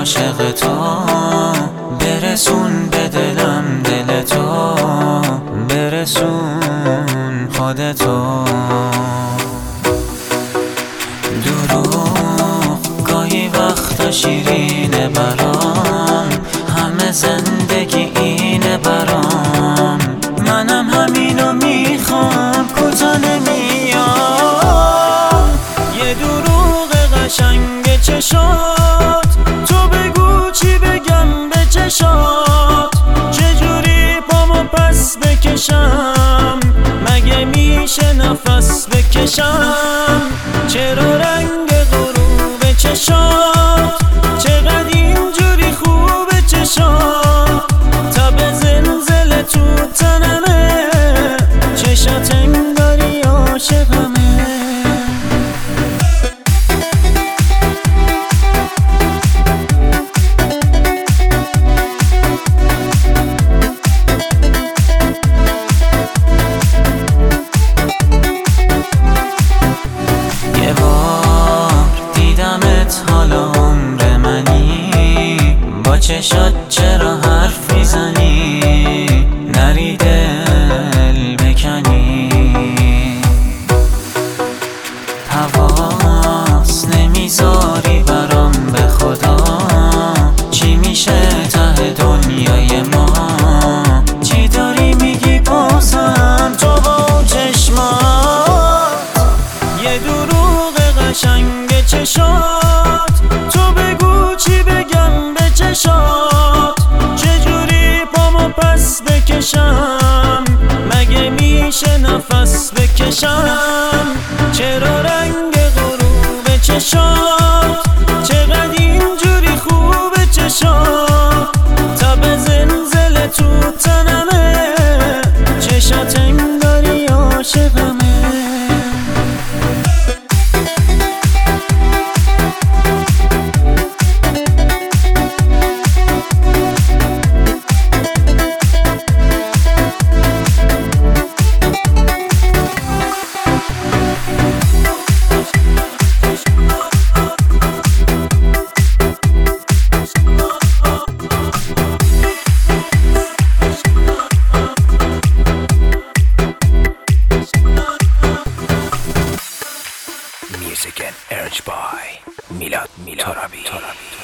عاشق تو، برسون به دلم دل تو، برسون خودتو. دروغ گاهی وقتا شیرینه برام، همه زندگی اینه برام، منم همینو میخوام کوتا نمیام. یه دروغ قشنگ چشات، تو بگو چی بگم به چشات، چجوری پامو پس بکشم، مگه میشه نفس بکشم. چرا رنگ غروب چشات چقدر اینجوری خوبه چشات، تب زلزله تو تنمه، چشات انگاری عاشقمه. یه بار دیدمت حالا عمر منی، با چشات چرا حرف میزنی، نری دل بکنی، حواس نمیذاری برام به خدا، چی میشه ته دنیای ما، چی داری میگی بازم تو با چشمات. یه دروغ قشنگ چشات، تو بگو چی بگم به چشات، چجوری پامو پس بکشم، مگه میشه نفس بکشم. چرا رنگ غروب چشات چقدر اینجوری خوبه چشات، تب زلزله تو تنمه، چشات انگاری عاشقمه. Music and arranged by Milad Tarabi.